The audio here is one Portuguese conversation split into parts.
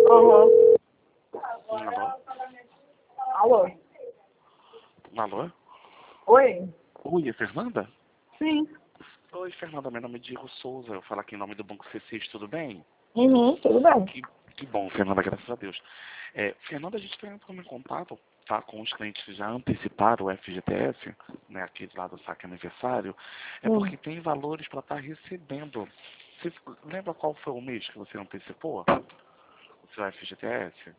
Aham. Alô? Alô? Alô? Oi? Oi, é Fernanda? Sim. Oi, Fernanda, meu nome é Diego Souza. Eu falo aqui em nome do Banco C6, tudo bem? Uhum, tudo bem. Que bom, Fernanda, graças a Deus. Fernanda, a gente está entrando em contato, tá, com os clientes que já anteciparam o FGTS, né, aquele lá do saque aniversário, porque tem valores para estar recebendo. Você lembra qual foi o mês que você antecipou o seu FGTS?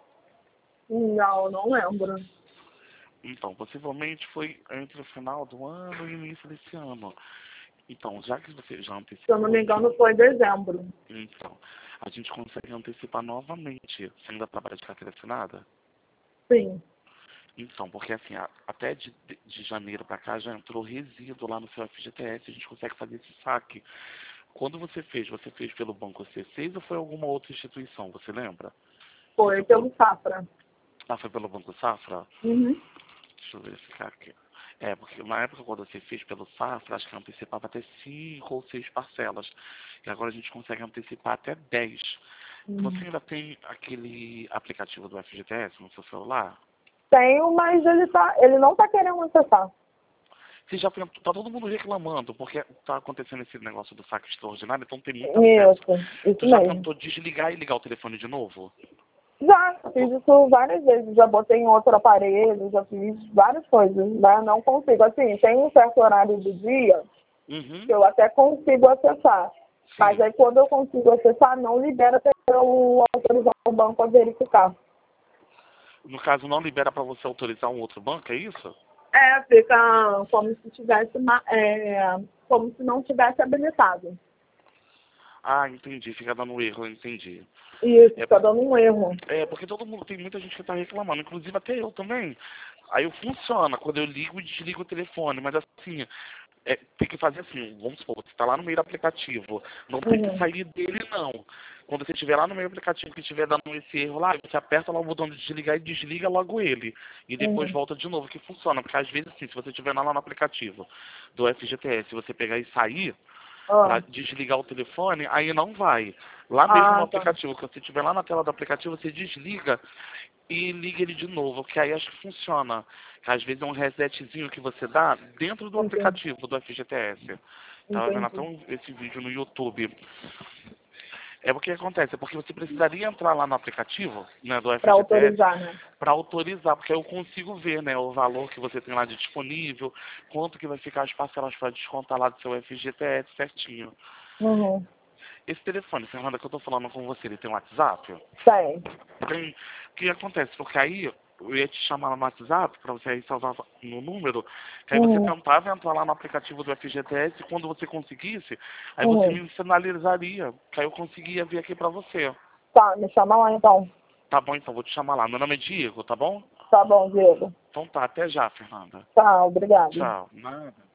Não, não lembro. Então, possivelmente foi entre o final do ano e o início desse ano. Então, já que você já Se eu não antecipou, me engano, foi dezembro. então, a gente consegue antecipar novamente. Você ainda trabalha de carteira assinada? Sim. Então, porque assim, até de janeiro para cá já entrou resíduo lá no seu FGTS, a gente consegue fazer esse saque. Quando você fez pelo Banco C6 ou foi alguma outra instituição, você lembra? Você Foi foi pelo Safra. foi pelo Banco Safra? Uhum. Deixa eu verificar aqui. Porque na época quando você fez pelo Safra, acho que antecipava até 5 ou 6 parcelas. E agora a gente consegue antecipar até 10. Você ainda tem aquele aplicativo do FGTS no seu celular? Tenho, mas ele não tá querendo acessar. Você já tá todo mundo reclamando, porque tá acontecendo esse negócio do saque extraordinário, então tem muito acesso. Isso Tu já mesmo. tentou desligar e ligar o telefone de novo? Já fiz isso várias vezes. Já botei em outro aparelho, já fiz várias coisas, mas não consigo. Assim, tem um certo horário do dia Uhum. que eu até consigo acessar. Mas Sim. aí quando eu consigo acessar, não libera até eu autorizar o banco a verificar. No caso, não libera para você autorizar um outro banco, é isso? Fica como se tivesse como se não tivesse habilitado. Ah, entendi. Fica dando erro, entendi. Isso, É, fica dando um erro. porque todo mundo, tem muita gente que tá reclamando, inclusive até eu também. Aí funciona, quando eu ligo e desligo o telefone, mas assim, tem que fazer assim, vamos supor, você está lá no meio do aplicativo, não tem que sair dele não. Quando você estiver lá no meio do aplicativo que estiver dando esse erro lá, você aperta lá o botão de desligar e desliga logo ele. E depois volta de novo, que funciona. Porque às vezes assim, se você estiver lá no aplicativo do FGTS, você pegar e sair, para desligar o telefone, aí não vai. Lá mesmo no Tá. aplicativo, quando você estiver lá na tela do aplicativo, você desliga e liga ele de novo, que aí acho que funciona. Que às vezes é um resetzinho que você dá dentro do aplicativo do FGTS. Tava vendo até esse vídeo no YouTube. O que acontece, é porque você precisaria entrar lá no aplicativo, né, do Para FGTS, autorizar, né? para autorizar, porque aí eu consigo ver, né, o valor que você tem lá de disponível, quanto que vai ficar as parcelas para descontar lá do seu FGTS certinho. Uhum. Esse telefone, Fernanda, que eu tô falando com você, ele tem um WhatsApp? Tem. Tem. O que acontece? Porque aí eu ia te chamar no WhatsApp para você aí salvar no número, que aí você tentava entrar lá no aplicativo do FGTS e quando você conseguisse, aí você me sinalizaria, que aí eu conseguia vir aqui para você. Tá, me chama lá então. Tá bom, então vou te chamar lá. Meu nome é Diego, tá bom? Tá bom, Diego. Então tá, até já, Fernanda. Tá, obrigado. Tchau. Nada.